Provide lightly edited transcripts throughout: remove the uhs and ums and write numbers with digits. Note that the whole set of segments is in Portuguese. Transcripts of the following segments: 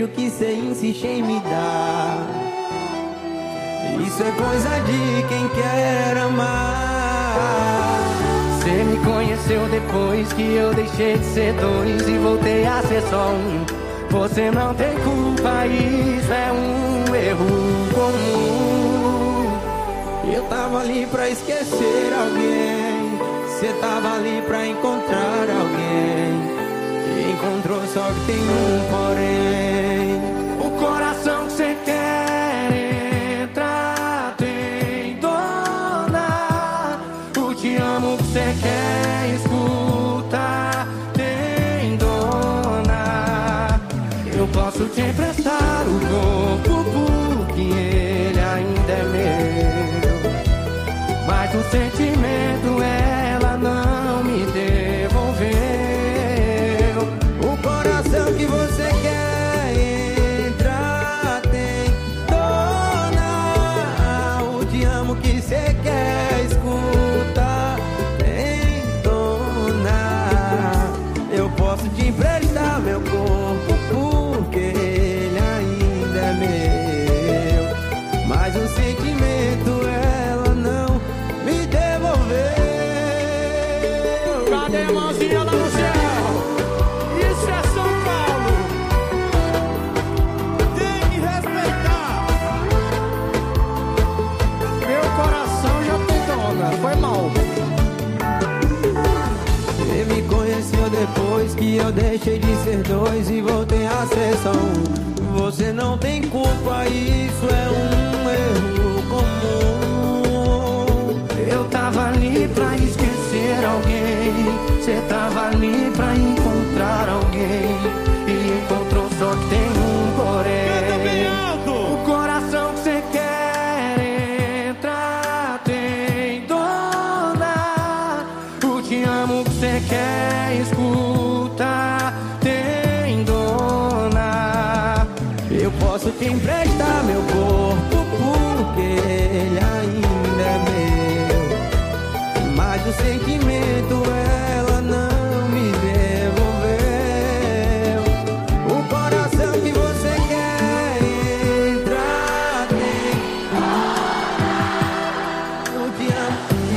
que cê insiste em me dar. Isso é coisa de quem quer amar. Cê me conheceu depois que eu deixei de ser dois e voltei a ser só um. Você não tem culpa, isso é um erro comum. Eu tava ali pra esquecer alguém, cê tava ali pra encontrar alguém. E encontrou, só que tem um porém. O coração que cê quer entrar tem dona. O te amo que cê quer escutar tem dona. Eu posso te emprestar o corpo porque ele ainda é meu, mas o sentimento ela não me devolveu. O coração que você quer entrar tem dona. O te amo que você quer escutar tem dona. Eu posso te emprestar meu corpo porque ele ainda é meu, mas o sentimento ela não me devolveu. Cadê a mãozinha lá no céu? Isso é São Paulo. Tem que respeitar. Meu coração já tem dona. Foi mal. Você me conheceu depois que eu deixei de ser dois e voltei a ser só um. Você não tem culpa, isso é um erro comum. Eu tava ali pra esquecer alguém, cê tava ali pra encontrar alguém. E encontrou, só que tem um porém. O coração que cê quer entrar tem dona. O te amo que cê quer escutar tem dona. Eu posso te emprestar meu corpo porque ele ainda é meu, mas o sentimento ela não me devolveu. O coração que você quer entrar tem. Eu te amo.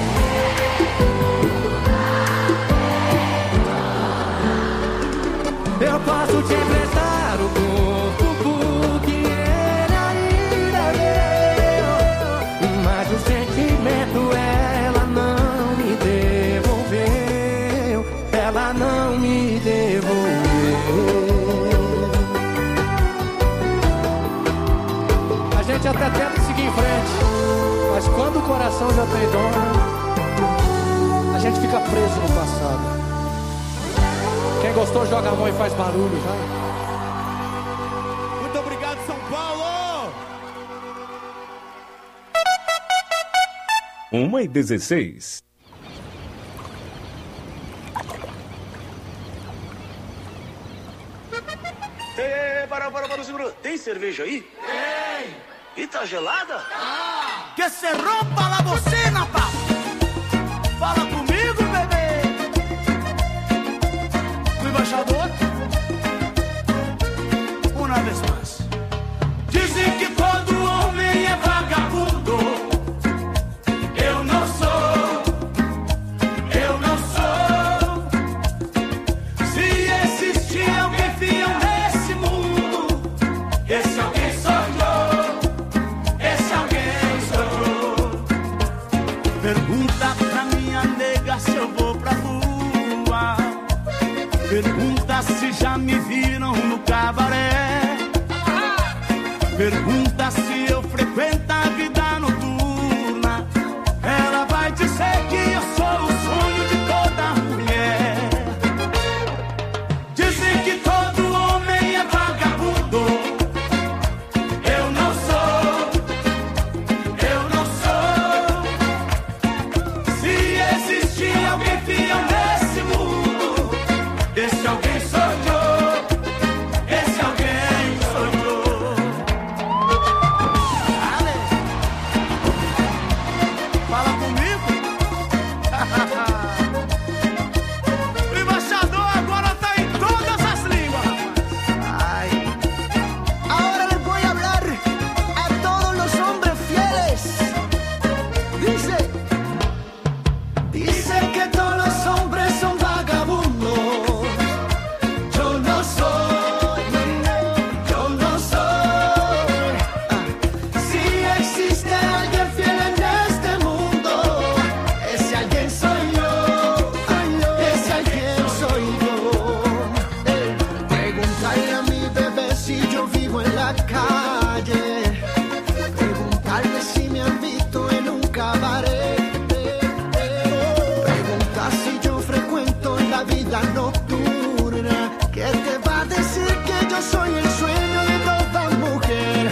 Eu posso te emprestar o corpo porque ele ainda é meu, mas o sentimento ela não me devolveu. Ela não me devolveu. A gente até tenta seguir em frente, mas quando o coração já tem dona, a gente fica preso no passado. Quem gostou joga a mão e faz barulho, vai. Muito obrigado, São Paulo! 1h16. Para, segura. Tem cerveja aí? Tem! E tá gelada? Que se rompa la bocina, pá! Fala comigo, bebê! O embaixador? Uma vez mais. Dizem que todo homem é vagabundo. Eu não sou. Eu não sou. Se existir alguém fiel nesse mundo, esse alguém sou eu. Esse alguém sou eu. Pergunta pra minha nega se eu vou pra rua. Pergunta se já me viram no cabaré. Pergunta se eu frequento a vida noturna. Ela vai dizer que eu sou o sonho de toda mulher. Dizem que todo homem é vagabundo. Eu não sou. Eu não sou. Se existir alguém fiel nesse mundo, esse alguém sou eu. Esse alguém sou eu. si yo vivo en la calle, preguntarme si me han visto en un cabaret, preguntar si yo frecuento la vida nocturna, que te va a decir que yo soy el sueño de toda mujer.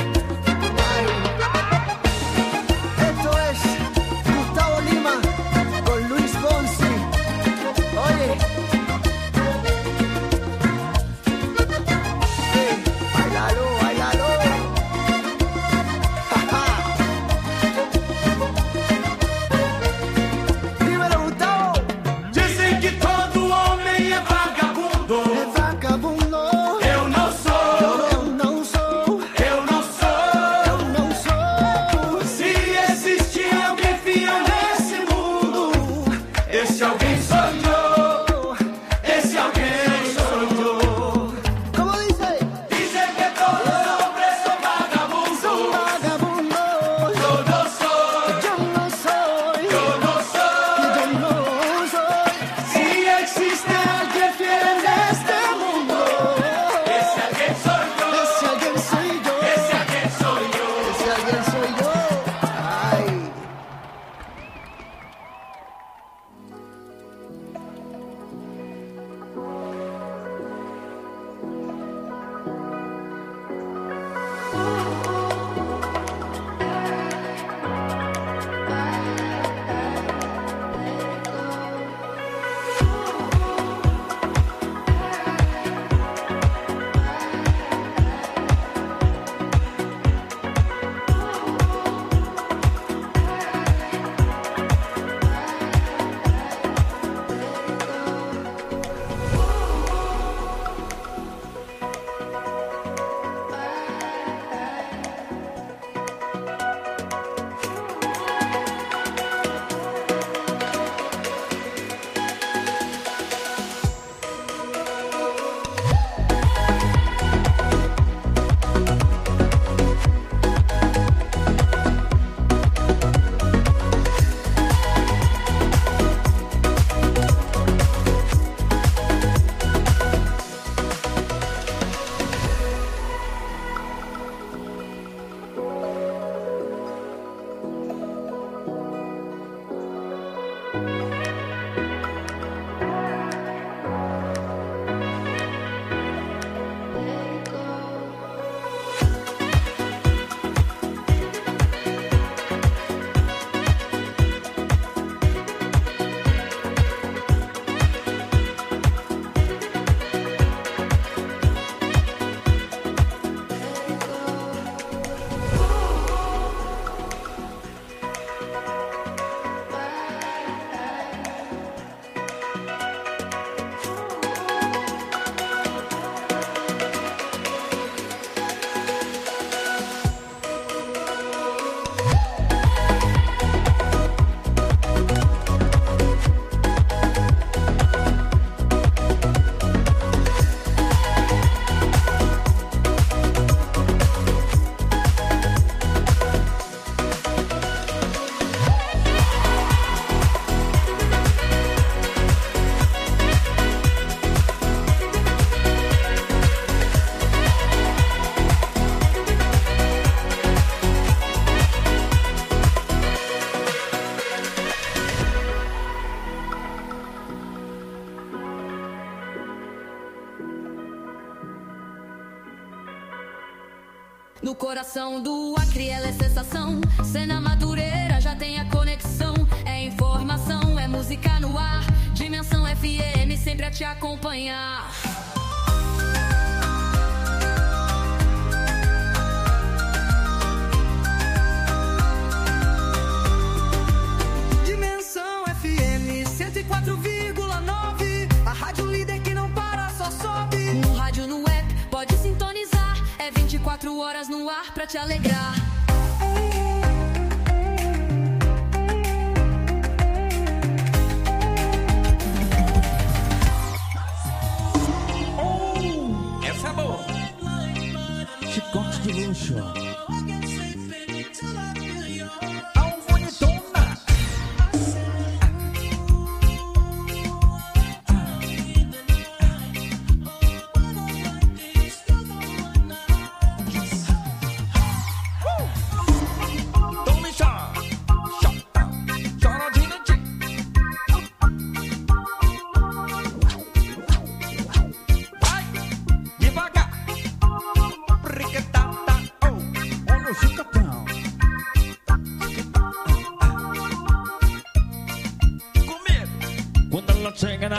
Esto es Gustavo Lima con Luis Fonsi. Oye, bailalo, bailalo. Dímelo, Gustavo. Dizem que todo homem é vagabundo. É vagabundo. Eu não sou. Eu não sou. Eu não sou. Eu não sou. Se existe alguém fiel nesse mundo, esse alguém sou eu. Esse alguém sou eu. ¿Cómo dice? Dizem que todos os hombres são vagabundos. Vagabundo. Eu não sou. Yo no soy. Eu não sou. Yo no soy. Se existe alguém fiel neste mundo, esse alguém sou eu. Ese alguien soy yo. Esse alguém sou eu. Ese alguien soy yo. Ay. No coração do Acre ela é sensação. Cena Madureira já tem a conexão. É informação, é música no ar. Dimensão FM sempre a te acompanhar. Dimensão FM 104,9. A rádio líder que não para, só sobe. No rádio, no app, pode sintonizar. É 24 horas no ar pra te alegrar. Essa é boa. Chicote de luxo.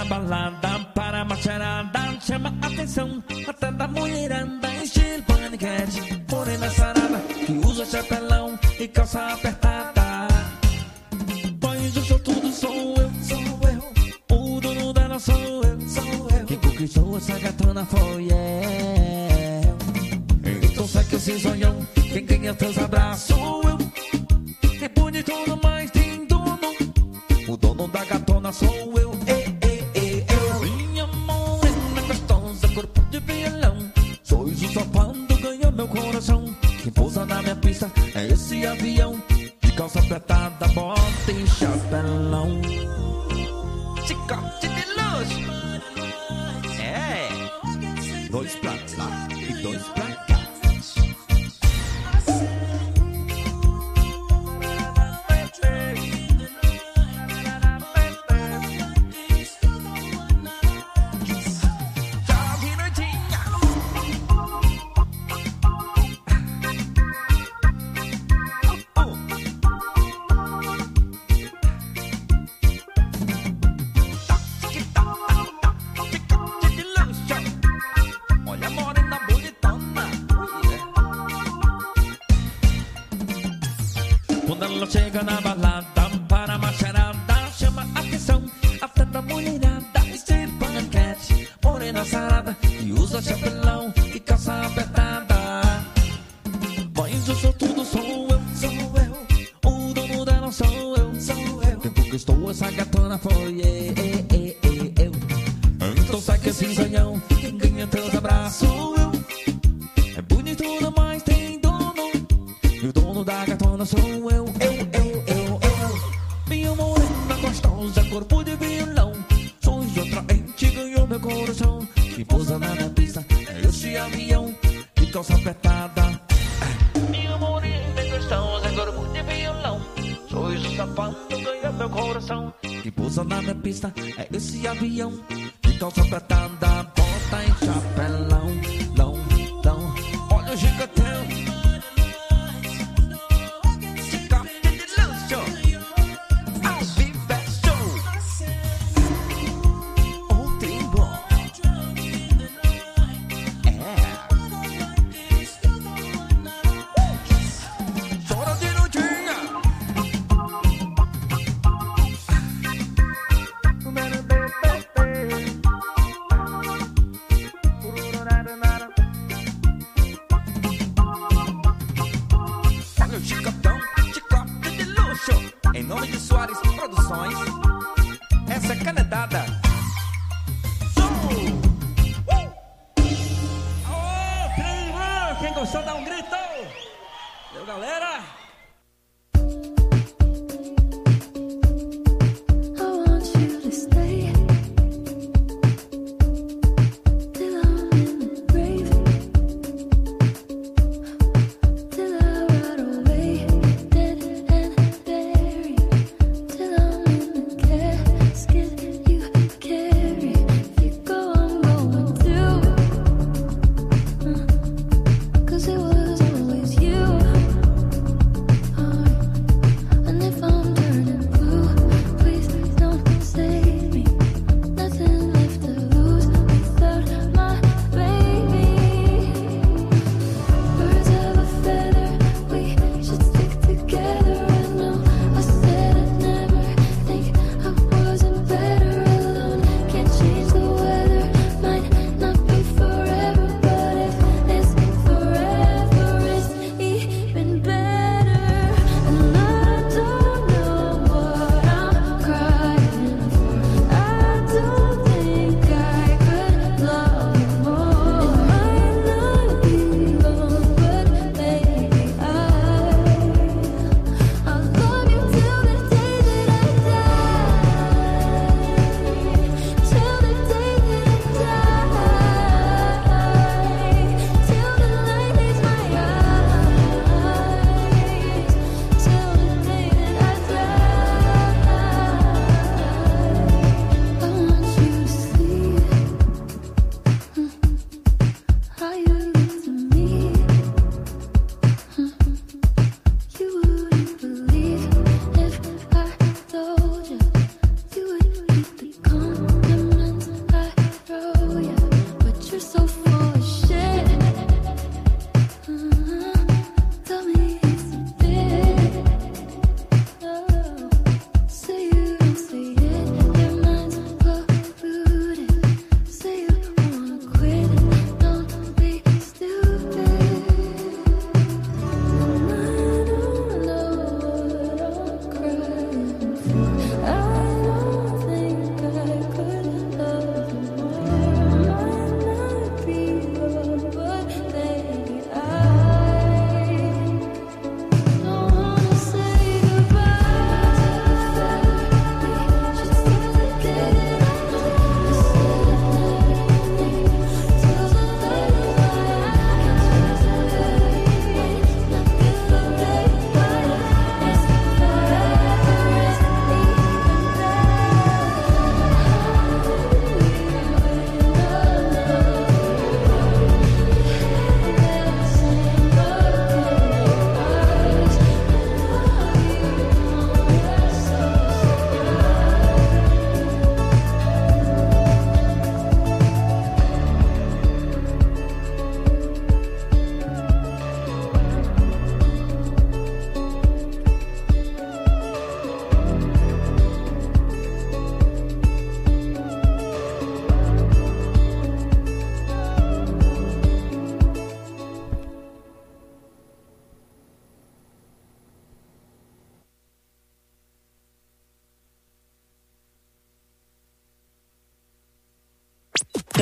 na balada para macharada, chama atenção até da mulherada, estilo paniquete, morena sarada, que usa chapelão e calça apertada. Pois eu sou tudo, sou eu, o dono dela sou eu, quem conquistou essa gatona foi eu. Então sai que esse sonhão, quem ganha teus abraços sou eu. É bonito, mas tem dono, o dono da gatona sou eu. Minha morena gostosa, corpo de violão, sois o sopando, ganhou meu coração. Quem pousa na minha pista é esse avião, de calça apertada, bota e chapelão. Chicote de luxo. É, 2 pra lá e 2 pra cá. Chega na balada para macharada, chama atenção até da mulherada, estilo paniquete, morena sarada, que usa chapelão e calça apertada. Mas eu sou tudo, sou eu, o dono dela sou eu, quem conquistou essa gatona foi eu. Então sai que esse sonhão, quem ganha teus abraços sou eu. É bonito, mas tem dono, e o dono da gatona sou eu. Minha morena gostosa, corpo de violão, sons atraente, ganhou meu coração. Que pousa na minha pista é esse avião, de calça apertada. Minha morena gostosa, corpo de violão, sois o sapato, ganhou meu coração. Que pousa na minha pista é esse avião, de calça apertada, bota em chapelão, lão. Olha o gigantão. Em nome de Soares Produções, essa é canetada. Quem gostou dá um grito. Valeu, galera. Cause it was always you.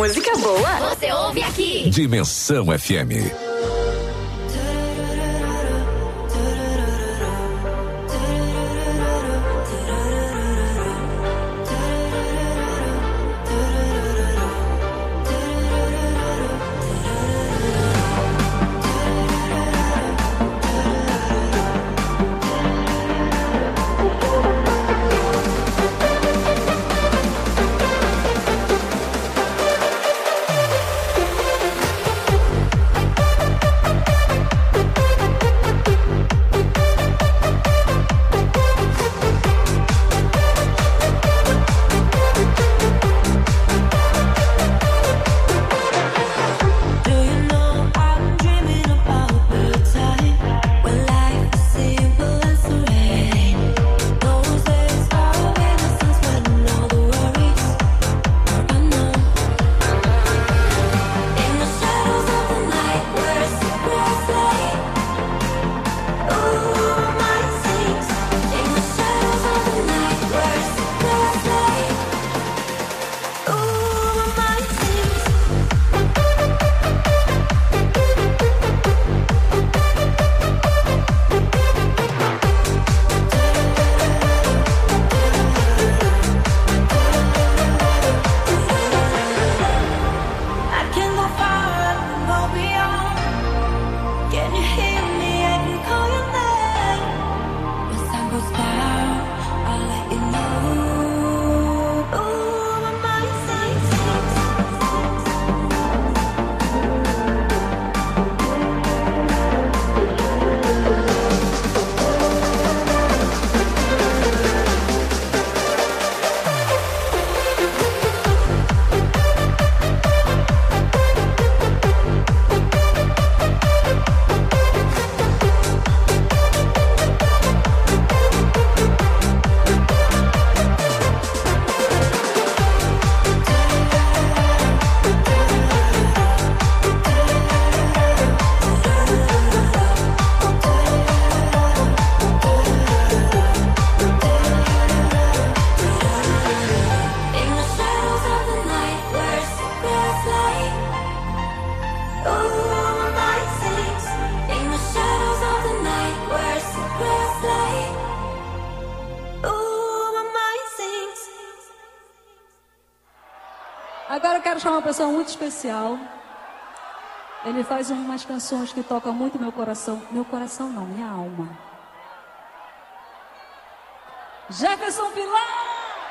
Música boa, você ouve aqui. Dimensão FM. Agora eu quero chamar uma pessoa muito especial. Ele faz umas canções que tocam muito meu coração. Meu coração não, minha alma. Jefferson Pilar!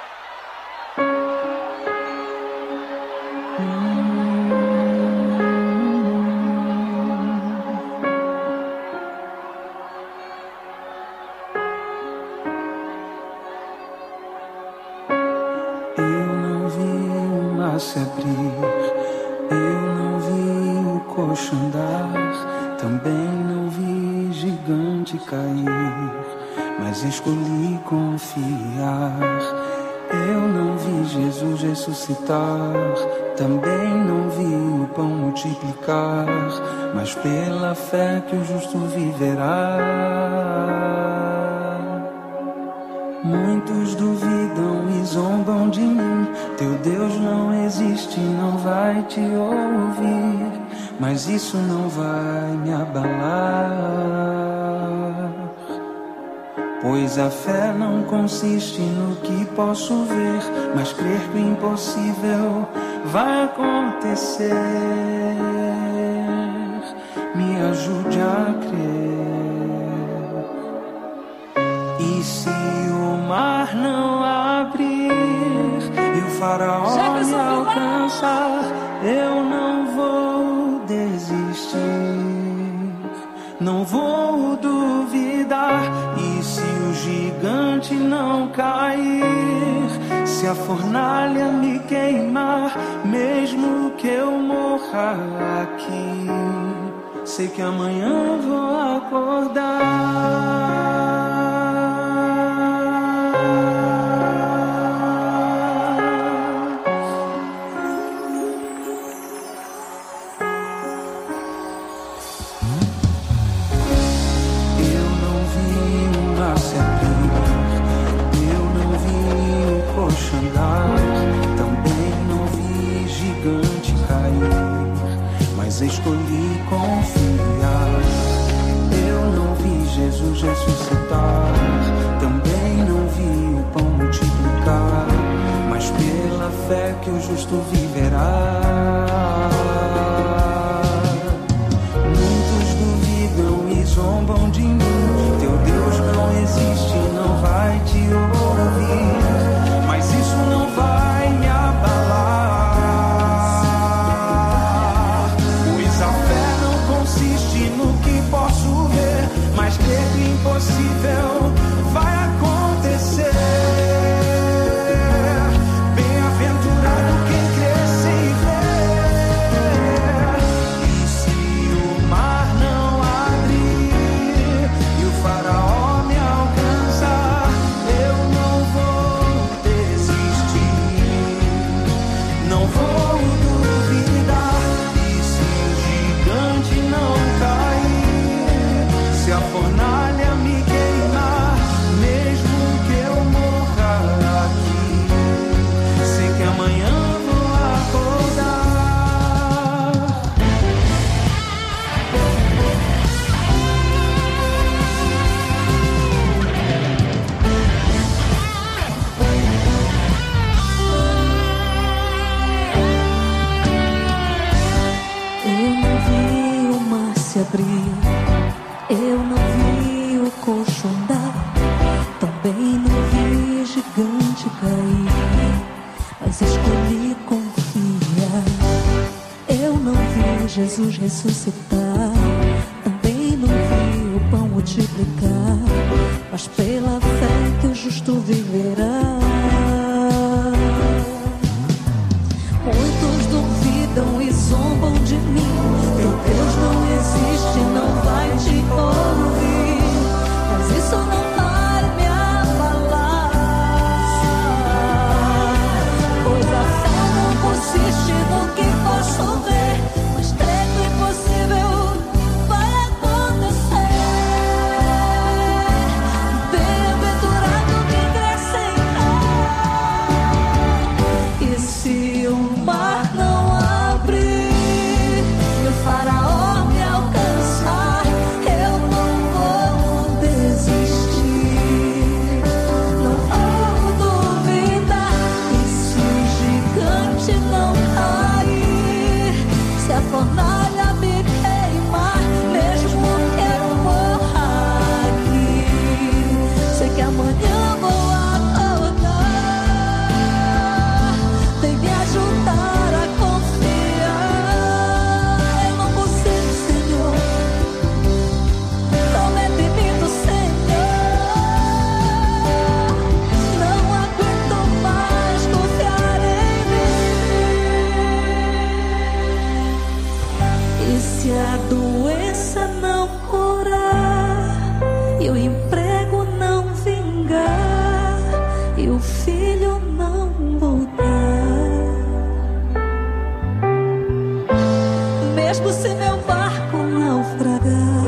Se abrir, eu não vi o coxo andar, também não vi gigante cair, mas escolhi confiar. Eu não vi Jesus ressuscitar, também não vi o pão multiplicar, mas pela fé que o justo viverá. Muitos duvidam e zombam de mim. Teu Deus não existe, não vai te ouvir, mas isso não vai me abalar, pois a fé não consiste no que posso ver, mas crer que o impossível vai acontecer. Me ajude a crer. E se o mar não abrir e o faraó me alcançar, eu não vou desistir, não vou duvidar. E se o gigante não cair, se a fornalha me queimar, mesmo que eu morra aqui, sei que amanhã vou acordar. Também não vi gigante fé que o justo viverá. Muitos duvidam e zombam de mim. Teu Deus não existe, não vai te ouvir. Mas isso não vai me abalar. Pois a fé não consiste no que posso ver, mas crer que o impossível vai acontecer. Bem-aventurado quem crê sem ver. E se o mar não abrir e o faraó me alcançar, eu não vou desistir, não vou duvidar. E se o gigante não cair, se a fornalha me queimar, mesmo que eu morra aqui, sei que amanhã vou acordar. Eu não vi o mar se abrir, eu não vi o coxo andar, também não vi gigante cair, mas escolhi confiar. Eu não vi Jesus ressuscitar, também não vi o pão multiplicar, mas pela fé que o justo viverá. Muitos duvidam e zombam de mim. Teu Deus não existe, não vai te ouvir, mas isso não vai me abalar. Pois a fé não consiste no que posso ver, mas crer que o impossível vai acontecer. Bem-aventurado quem crê sem fé. E se o mar não abrir e o faraó me alcançar, eu não vou desistir, não vou duvidar. E se o gigante não cair, se a fornalha me queimar, mesmo que eu morra aqui, sei que amanhã vou acordar. Vem me ajudar a confiar. Eu não consigo, Senhor, promete-me do Senhor. Não aguento mais confiar em mim. E se a doença não curar, e o emprego não vingar, e o filho não voltar, mesmo se meu barco naufragar,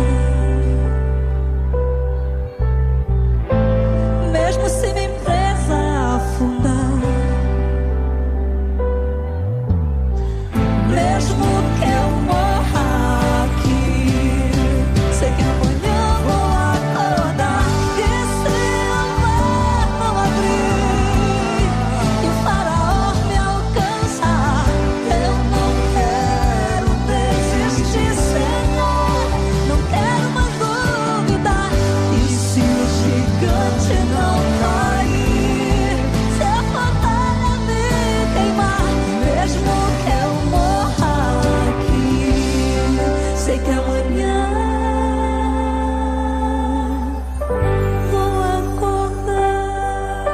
mesmo se minha empresa afundar, mesmo que eu morra aqui, sei que amanhã vou acordar. E se o mar não abrir e o faraó me alcançar, eu não quero desistir, Senhor, não quero mais duvidar. E se o gigante não cair, se a fornalha me queimar, mesmo que eu morra aqui, sei que amanhã vou acordar.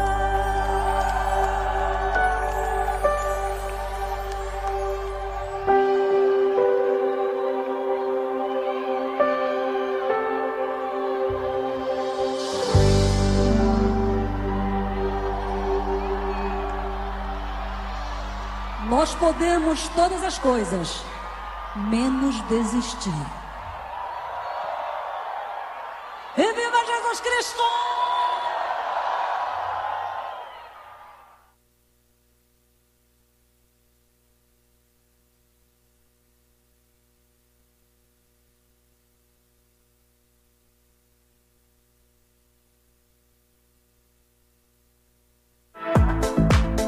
Nós podemos todas as coisas, menos desistir. E viva Jesus Cristo!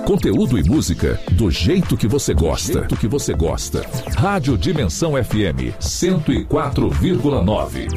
Conteúdo e música do jeito que você gosta. Rádio Dimensão FM 104,9.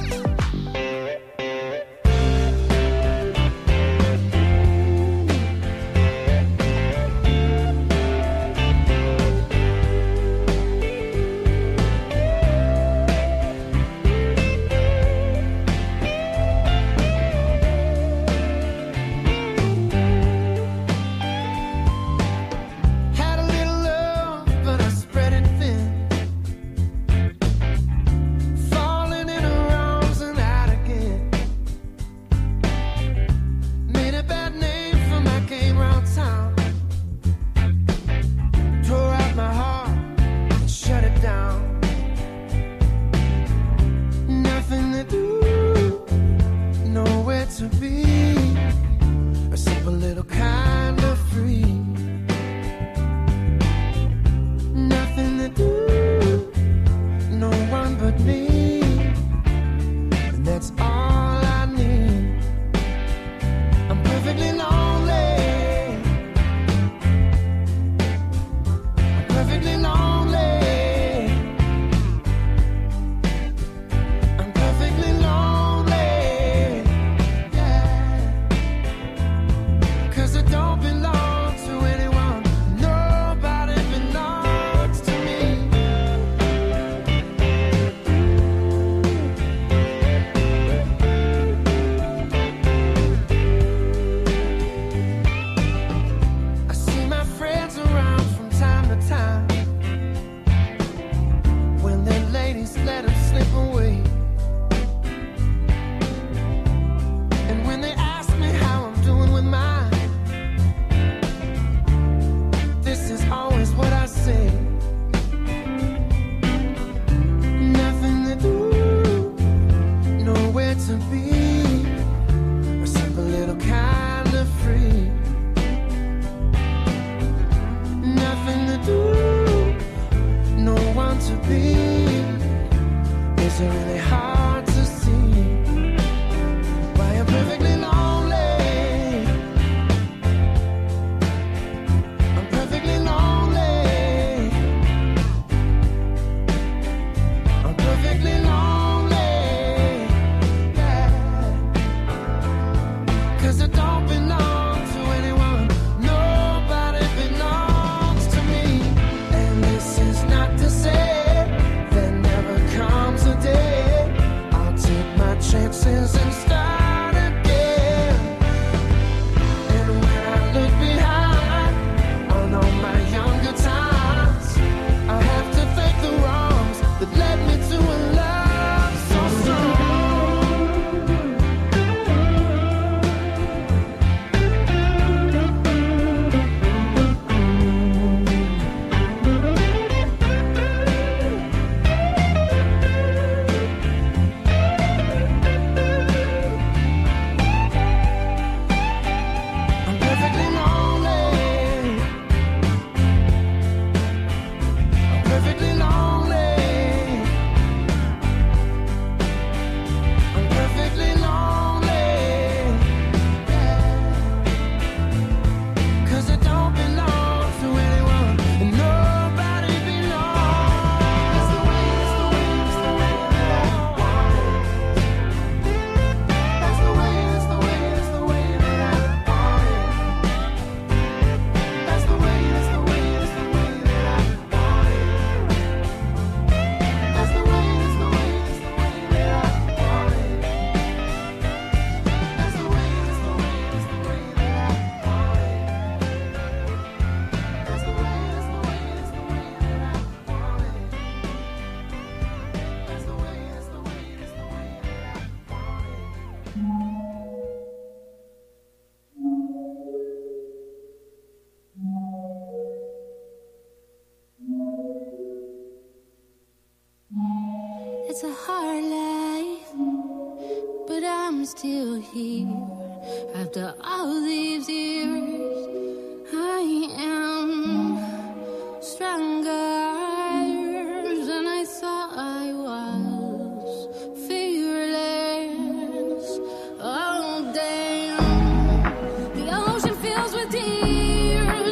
It's a hard life, but I'm still here. After all these years, I am stronger than I thought I was. Fearless, oh damn. The ocean fills with tears.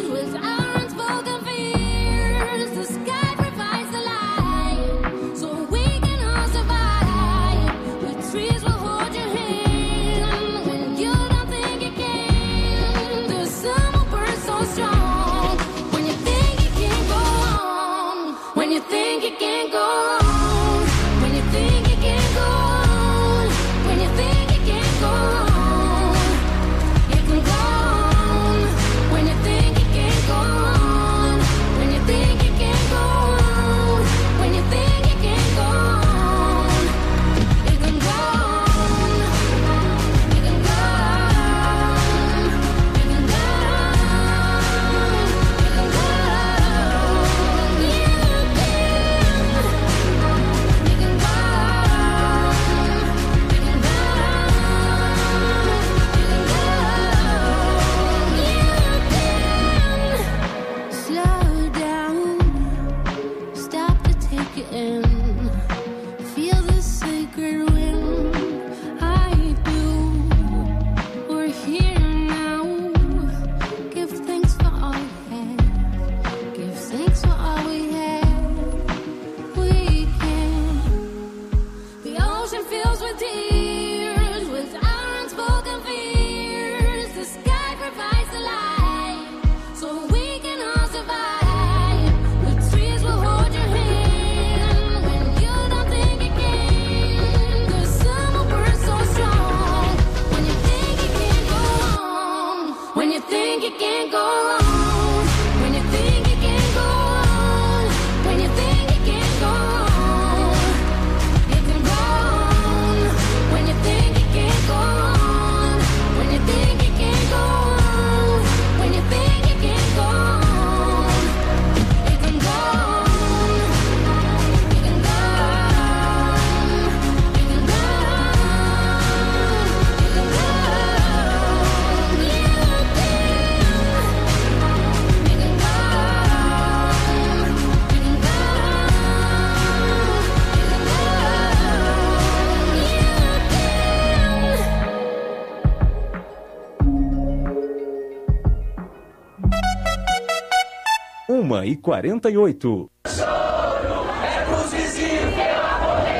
1h48. É pros vizinhos que eu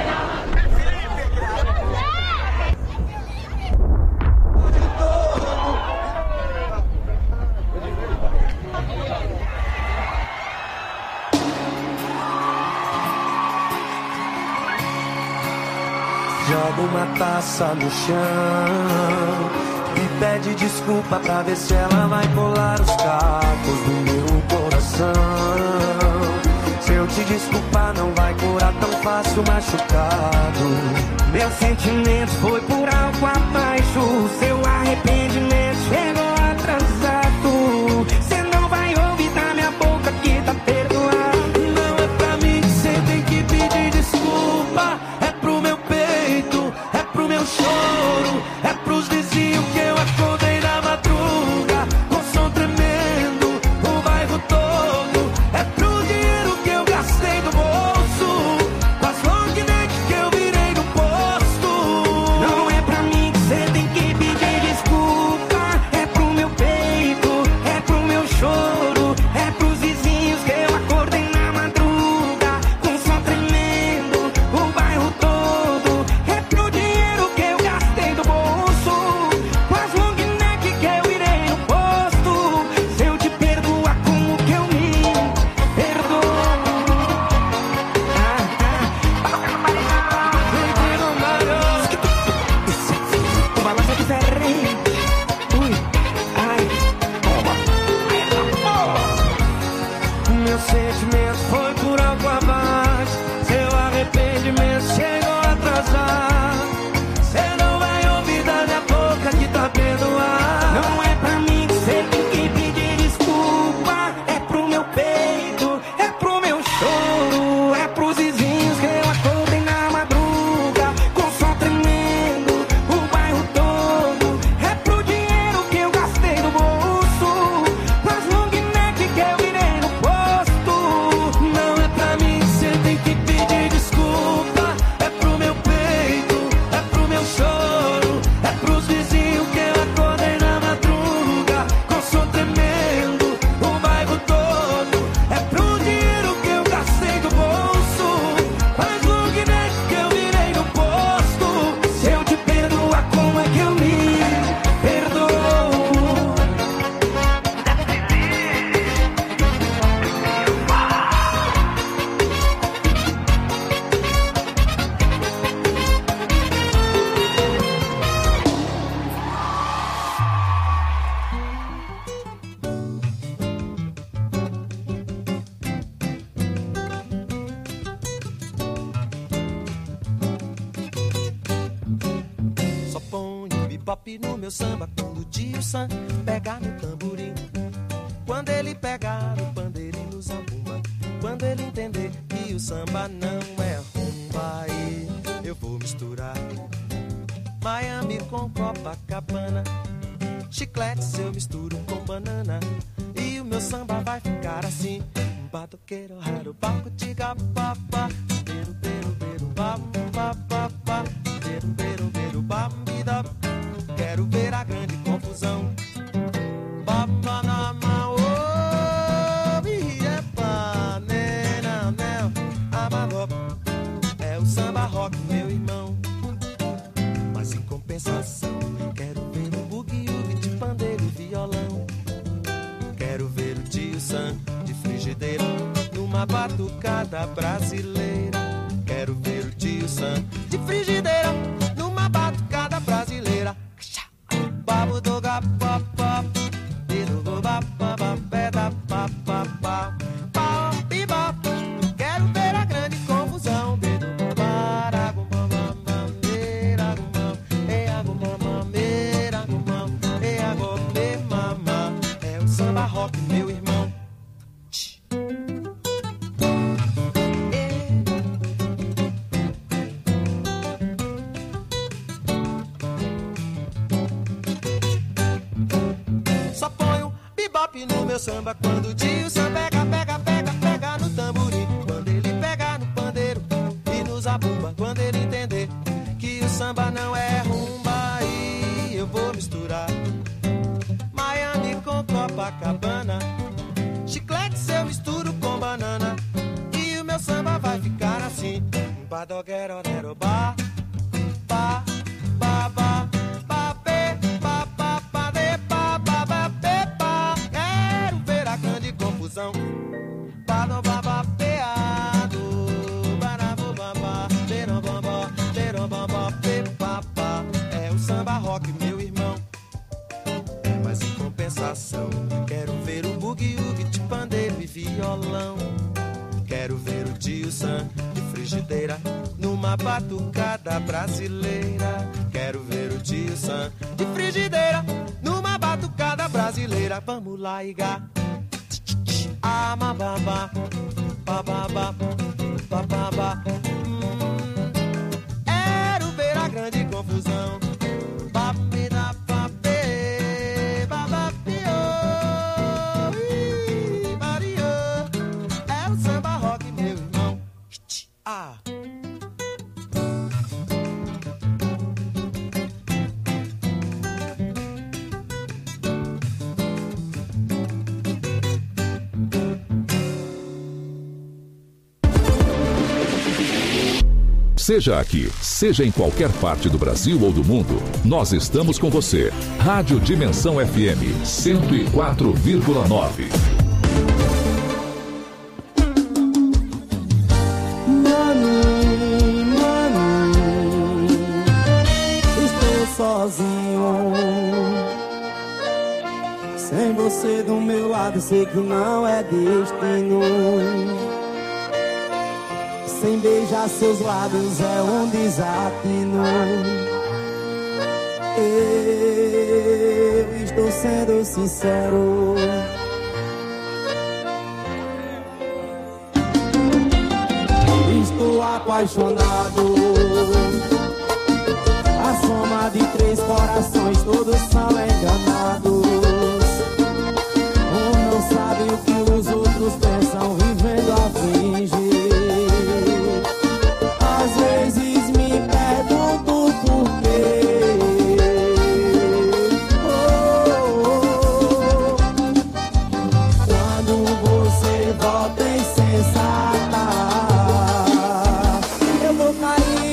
Joga uma taça no chão e pede desculpa pra ver se ela vai colar os cacos do meu coração. Se eu te desculpar não vai curar tão fácil machucado. Meu sentimento foi por algo abaixo. Seu arrependimento chegou atrasado. Cê não vai ouvir da minha boca que tá perdoado. Não é pra mim que cê tem que pedir desculpa. É pro meu peito, é pro meu choro, é pros vizinhos que eu acordei na madruga com som tremendo, o bairro todo. É pro dinheiro que eu gastei do bolso, com as long neck que eu virei no posto. Não é pra mim que cê tem que pedir desculpa. É pro meu peito, é pro meu choro, é pros vizinhos que eu acordei na madruga com som tremendo, o bairro todo. É pro dinheiro que eu gastei do bolso, com as long neck que eu virei no posto. Se eu te perdoar, como que eu me perdoo? O balanço é diferente. Ui, ai, toma. Meu sentimento foi por algo abaixo. Seu arrependimento chegou atrasado. Cê não vai ouvir da minha boca que tá perdoado. Não é pra mim que cê tem que pedir desculpa. É pro meu peito, é pro meu choro, é pros vizinhos que eu acordei na madruga com som tremendo, o bairro todo. É pro dinheiro que eu gastei do bolso, com as long neck que eu virei no posto. Não é pra mim que cê tem que pedir desculpa. É pro meu peito, é pro meu choro, é pros vizinhos que eu acordei na madruga com som tremendo, o bairro todo. É pro dinheiro que eu gastei do bolso, com as long neck que eu virei no posto. Se eu te perdoar, como é que eu me perdoo? Só ponho bebop no meu samba quando o tio Sam pegar no tamborim. Quando ele pegar no pandeiro e no zabumba. Quando ele entender que o samba não é rumba, aí eu vou misturar Miami com Copacabana. Chiclete eu misturo com banana. E o meu samba vai ficar assim: batoqueiro, raro, baco, tiga, papá. Beiro, beiro, beiro, bam, papá. Beiro, beiro, beiro, bam, bida. Quero ver a grande confusão. Papa na mão, oh, epa, nena, nel, amalop. É o samba rock, meu irmão. Mas em compensação, quero ver o bugue-ugue de pandeiro e violão. Quero ver o tio Sam de frigideira numa batucada brasileira. Quero ver o tio Sam de frigideira numa batucada brasileira. Babo do gapapá, dedo do bapapá, peda papapá, pau, piba. Quero ver a grande confusão. Dedo do barago, mamameira, gumam, eagumamameira, gumam, eagome, mamá. É o samba rock, meu irmão. Só ponho bebop no meu samba quando o tio Sam pega, pega, pega, pega no tamborim. Quando ele pega no pandeiro e no zabumba. Quando ele entender que o samba não é rumba, aí eu vou misturar Miami com Copacabana. Chiclete eu misturo Badoguerorero, ba, ba, ba, ba, ba, be, ba, ba, ba, de, ba, ba, ba, be, ba. Quero ver a grande confusão. Bado, ba, ba, beado, barabo, ba, ba, beiro, ba, ba, beiro, ba, ba, be, ba, ba. É o samba rock, meu irmão. Mas em compensação, quero ver o bugue-ugue de pandeiro e violão. Quero ver o tio Sam de frigideira numa batucada brasileira. Quero ver o tio Sam de frigideira numa batucada brasileira. Vamos lá, Igá. Ah, babá, babá, babá. Quero ver a grande confusão. Babida, babê, babapio, Mario. É o samba rock, meu irmão. Ah. Seja aqui, seja em qualquer parte do Brasil ou do mundo, nós estamos com você. Rádio Dimensão FM 104,9. Estou sozinho. Sem você do meu lado, sei que não é destino. Sem beijar seus lábios é um desatino. Eu estou sendo sincero. Estou apaixonado. A soma de 3 corações, todos são enganados. Um não sabe o que os outros pensam, vivendo a fingir. Às vezes me pergunto por quê. Quando você volta insensata, eu vou cair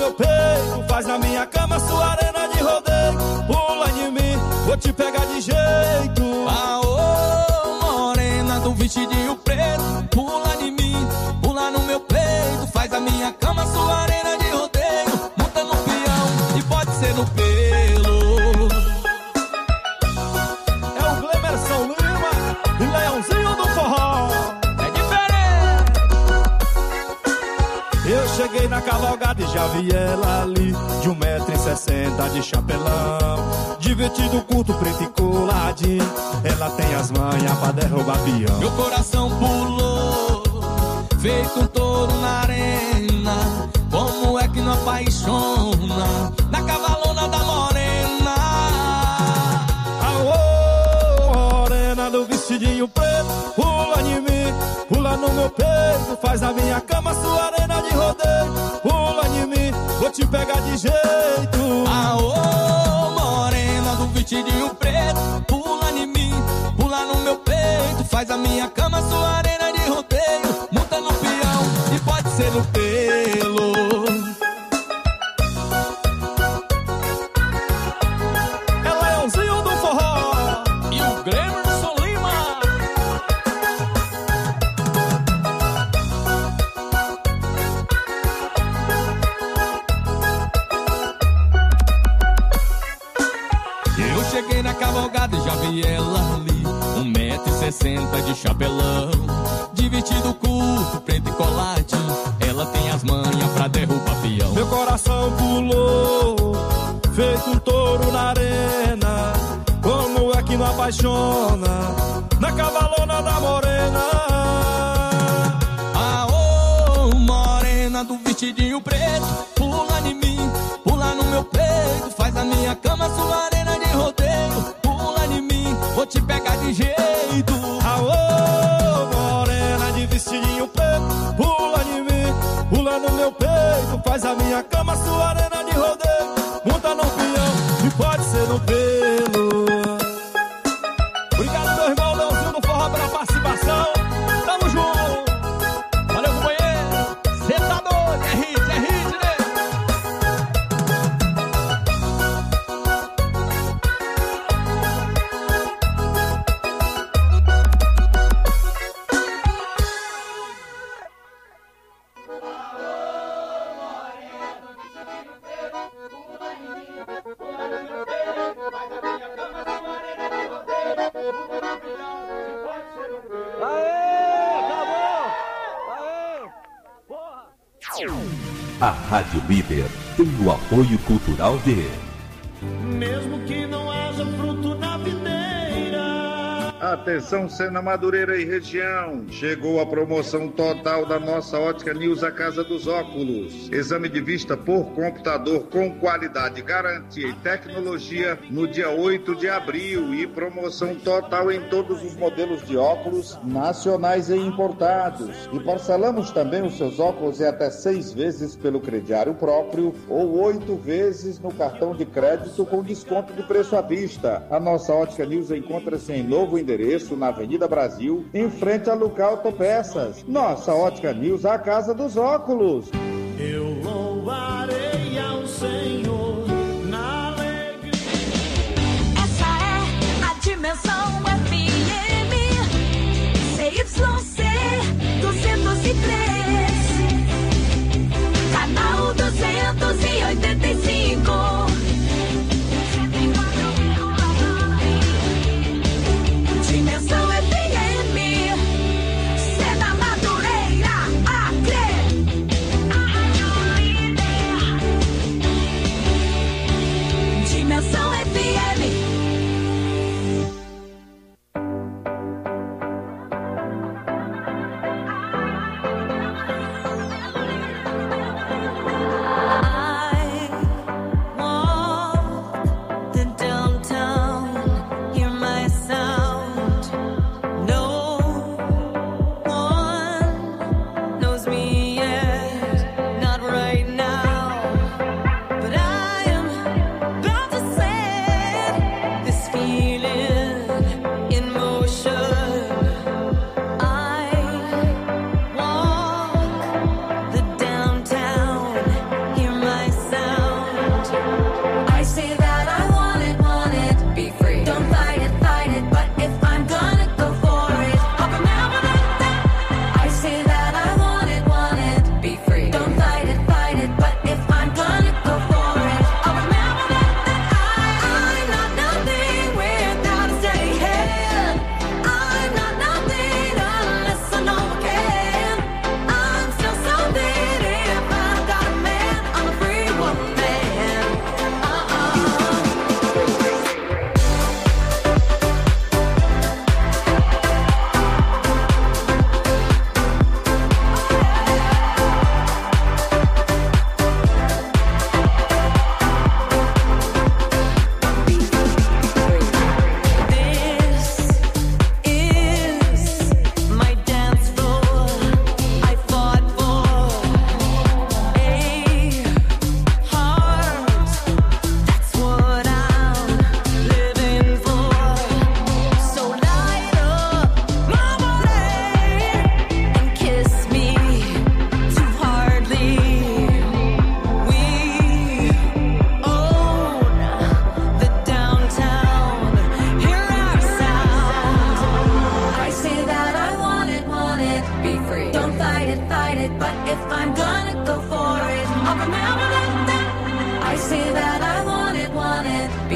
meu peito, faz na minha cama sua arena de rodeio. Pula em mim, vou te pegar de jeito. Aô, morena do vestidinho preto, pula em mim, pula no meu peito, faz a minha cama sua arena de rodeio. Monta no peão e pode ser no pelo. É o Glemerson Lima e Leãozinho do Forró. É diferente. Eu cheguei na cavalgada e já vi ela ali, de 1,60 m de chapelão, de vestido curto, preto e coladinho. Ela tem as manhas pra derrubar peão. Meu coração pulou, feito um touro na arena. Como é que não apaixona na cavalona da morena? Aô, morena do vestidinho preto, pula em mim, pula no meu peito, faz na minha cama sua arena de rodeio. Pula em mim, vou te pegar de jeito. Aô, morena do vestidinho preto, pula em mim, pula no meu peito, faz a minha cama sua arena de rodeio. Monta no peão e pode ser no pelo. É Leãozinho do Forró e o Glemerson Lima. Eu cheguei na cavalgada e já vi ela ali, 1,60 m de chapelão, de vestido curto, preto e coladinho. Ela tem as manhas pra derrubar peão. Meu coração pulou, feito um touro na arena. Como é que não apaixona na cavalona da morena? Aô, morena do vestidinho preto, pula em mim, pula no meu peito, faz a minha cama sua arena de rodeio. Pula em mim, vou te pegar de jeito. Aô, morena de vestidinho preto, pula em mim, pula no meu peito, faz a minha cama sua arena de rodeio. Monta no peão e pode ser no pelo. Obrigado, meu irmão Leãozinho do Forró, pela participação. Tamo junto. Valeu, companheiro. Cê tá doido, é hit, né? A Rádio Líder tem o apoio cultural de... Mesmo que não haja fruto na videira. Atenção, Sena Madureira e região. Chegou a promoção total da nossa Ótica News, a Casa dos Óculos. Exame de vista por computador com qualidade, garantia e tecnologia no dia 8 de abril. E promoção total em todos os modelos de óculos nacionais e importados. E parcelamos também os seus óculos em até 6 vezes pelo crediário próprio ou 8 vezes no cartão de crédito com desconto de preço à vista. A nossa Ótica News encontra-se em novo endereço na Avenida Brasil, em frente a Luca Autopeças. Nossa Ótica News, a Casa dos Óculos. Eu louvarei ao Senhor na alegria. Essa é a Dimensão FM CYC 203, canal 285. Dimensão FM, Sena Madureira, Acre. Dimensão FM.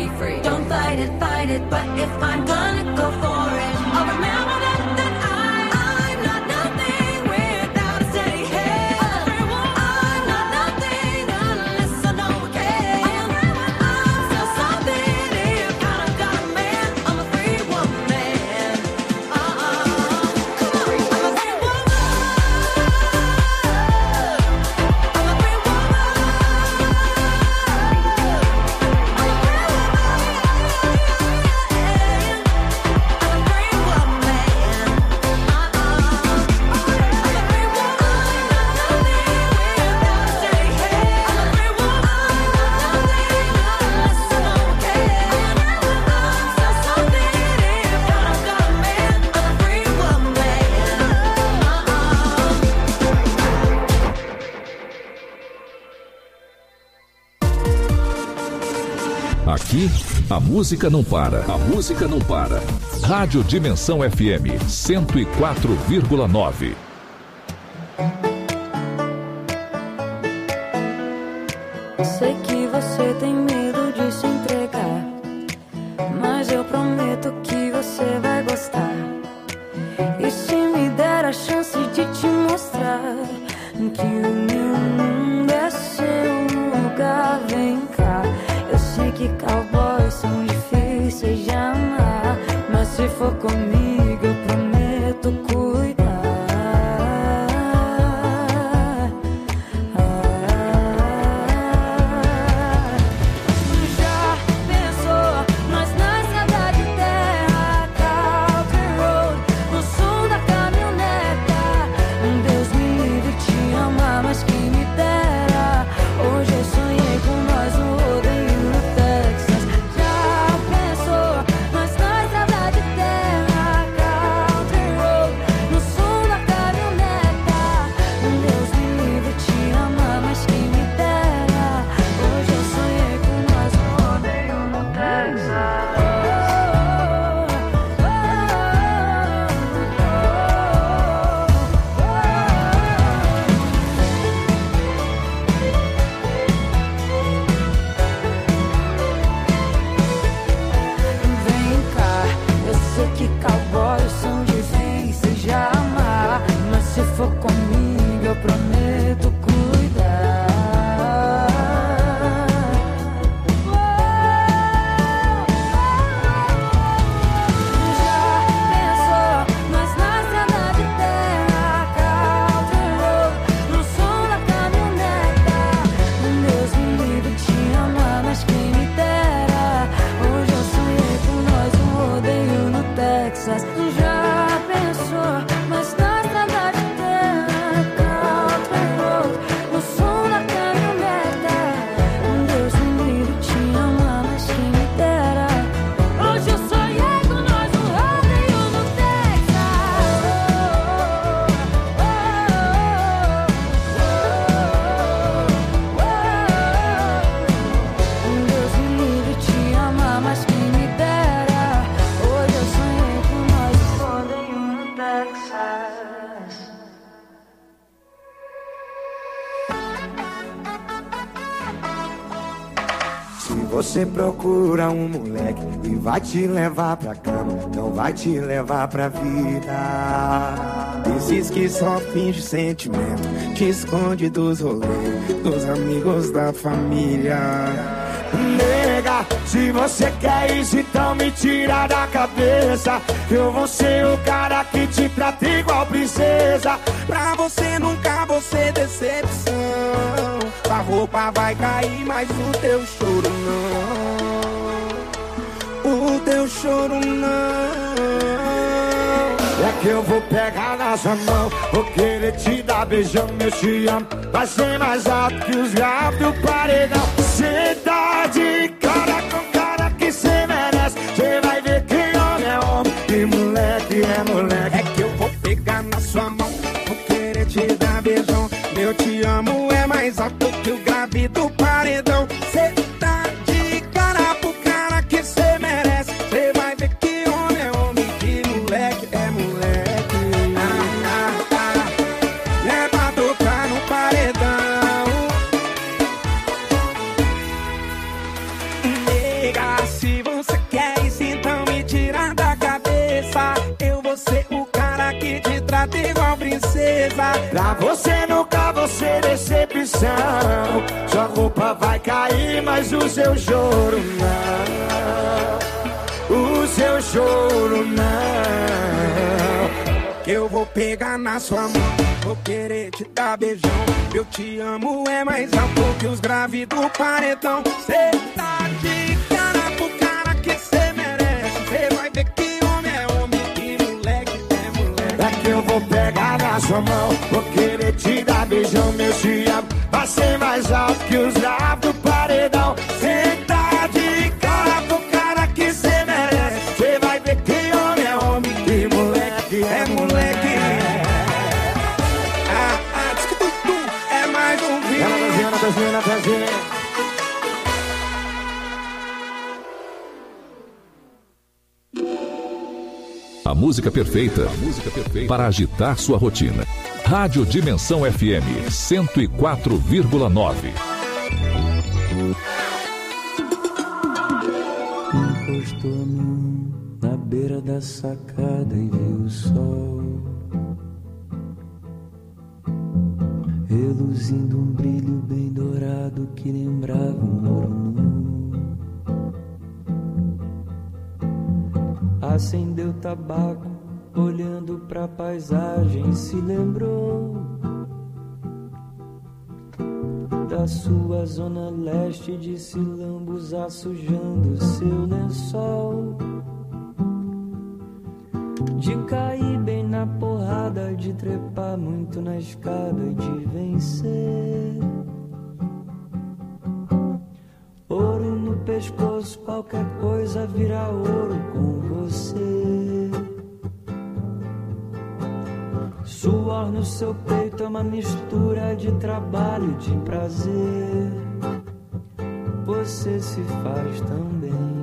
be free. Don't fight it, but if I'm gonna go for it, I'll remember that I'm not nothing without a steady hand. I'm not nothing unless I know I can. I'm still something if I got a man. I'm a free woman. Come on, I'm a free woman. Aqui, a música não para. A música não para. Rádio Dimensão FM 104,9. Sei que você tem medo de se entregar, mas eu prometo que você vai gostar. E se me der a chance de te mostrar que o meu mundo é seu lugar, vem cá. Eu sei que cowboys são difíceis de amar, mas se for comigo eu prometo cuidar. Já pensou nós na estrada de terra, Country Road, no som da caminhoneta? Deus me livre te amar, mas que me dera. Hoje eu sonhei com nós no rodeio no Texas. Já pensou nós na estrada de terra, Country Road, no som da caminhoneta? Deus me livre te amar, mas que me dera. Hoje eu sonhei com nós no rodeio no Texas. Vem cá, eu sei que cowboys são difíceis de amar, mas se for comigo eu prometo cuidar. Já pensou nós na estrada de terra, Country Road, no som da caminhoneta? Deus me livre te amar, mas quem me dera. Hoje eu sonhei com nós no rodeio no Texas. Já pensou nós na estrada de terra, Country Road, no som da caminhoneta? Deus me livre te amar, mas quem me dera. Hoje eu sonhei com nós no rodeio no Texas. Deus me livre te amar, mas quem me dera. Hoje eu sonhei com nós no rodeio no Texas. Se você procura um moleque e vai te levar pra cama, não vai te levar pra vida. Esses que só finge sentimento, te esconde dos rolês, dos amigos da família. Nega, se você quer isso, então me tira da cabeça. Eu vou ser o cara que te trata igual princesa. Pra você nunca vou ser decepção. A roupa vai cair, mas o teu choro não. O teu choro não. É que eu vou pegar na sua mão, vou querer te dar beijão, eu te amo. Vai ser mais alto que os graves do paredão. Cê tá de cara com cara que cê merece. Cê vai ver que homem é homem e moleque é moleque. É que eu vou pegar na sua mão, vou querer te dar beijão. Eu te amo é mais alto que o grave do paredão. Cê tá de cara pro cara que cê merece. Cê vai ver que homem é homem e moleque é moleque. É pra tocar no paredão. Pra você nunca vou ser decepção. Sua roupa vai cair, mas o seu choro não. O seu choro não. Que eu vou pegar na sua mão, vou querer te dar beijão. Eu te amo é mais alto que os graves do paredão. Cê tá de cara pro cara que cê merece. Cê vai ver que homem é homem e moleque é moleque. É que eu vou pegar na sua mão, vou querer te dar beijão. Meu te amo vai ser mais alto que os graves do paredão. Cê tá de cara pro cara que cê merece. Cê vai ver que homem é homem e moleque é moleque. É mais um vídeo. Ela Brasil. A música perfeita para agitar sua rotina. Rádio Dimensão FM 104,9. Encostou a mão na beira da sacada e viu o sol reluzindo um brilho bem dourado que lembrava um ouro nu. Acendeu tabaco, olhando pra paisagem, se lembrou da sua zona leste de Silambos, sujando seu lençol, de cair bem na porrada, de trepar muito na escada e de vencer. Ouro no pescoço, qualquer coisa vira ouro com você. Suor no seu peito é uma mistura de trabalho e de prazer. Você se faz tão bem.